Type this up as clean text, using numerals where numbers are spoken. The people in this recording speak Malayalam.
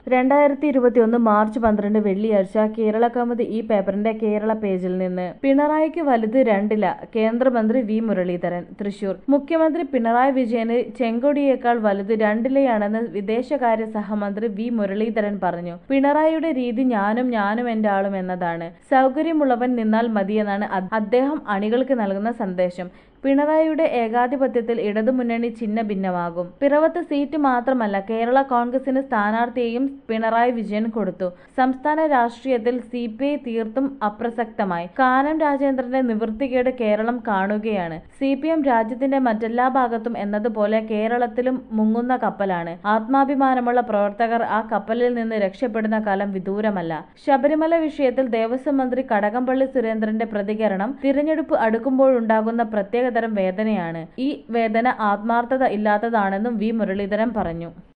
2021 മാർച്ച് 12 വെള്ളിയാഴ്ച കേരളകൗമുദി ഈ പേപ്പറിന്റെ കേരള പേജിൽ നിന്ന് പിണറായിക്ക് വലുത് രണ്ടില കേന്ദ്രമന്ത്രി വി മുരളീധരൻ തൃശൂർ. മുഖ്യമന്ത്രി പിണറായി വിജയന് ചെങ്കൊടിയേക്കാൾ വലുത് രണ്ടിലയാണെന്ന് വിദേശകാര്യ സഹമന്ത്രി വി മുരളീധരൻ പറഞ്ഞു. പിണറായിയുടെ രീതി ഞാനും എന്റെ ആളും എന്നതാണ്. സൗകര്യമുള്ളവൻ നിന്നാൽ മതിയെന്നാണ് അദ്ദേഹം അണികൾക്ക് നൽകുന്ന സന്ദേശം. പിണറായിയുടെ ഏകാധിപത്യത്തിൽ ഇടതുമുന്നണി ഛിന്ന ഭിന്നമാകും. പിറവത്ത് സീറ്റ് മാത്രമല്ല, കേരള കോൺഗ്രസിന് സ്ഥാനാർത്ഥിയെയും പിണറായി വിജയൻ കൊടുത്തു. സംസ്ഥാന രാഷ്ട്രീയത്തിൽ CPI തീർത്തും അപ്രസക്തമായി. കാനം രാജേന്ദ്രന്റെ നിവൃത്തികേട് കേരളം കാണുകയാണ്. CPM രാജ്യത്തിന്റെ മറ്റെല്ലാ ഭാഗത്തും എന്നതുപോലെ കേരളത്തിലും മുങ്ങുന്ന കപ്പലാണ്. ആത്മാഭിമാനമുള്ള പ്രവർത്തകർ ആ കപ്പലിൽ നിന്ന് രക്ഷപ്പെടുന്ന കാലം വിദൂരമല്ല. ശബരിമല വിഷയത്തിൽ ദേവസ്വം മന്ത്രി കടകംപള്ളി സുരേന്ദ്രന്റെ പ്രതികരണം തിരഞ്ഞെടുപ്പ് അടുക്കുമ്പോഴുണ്ടാകുന്ന പ്രത്യേകതരം വേദനയാണ്. ഈ വേദന ആത്മാർത്ഥത ഇല്ലാത്തതാണെന്നും വി മുരളീധരൻ പറഞ്ഞു.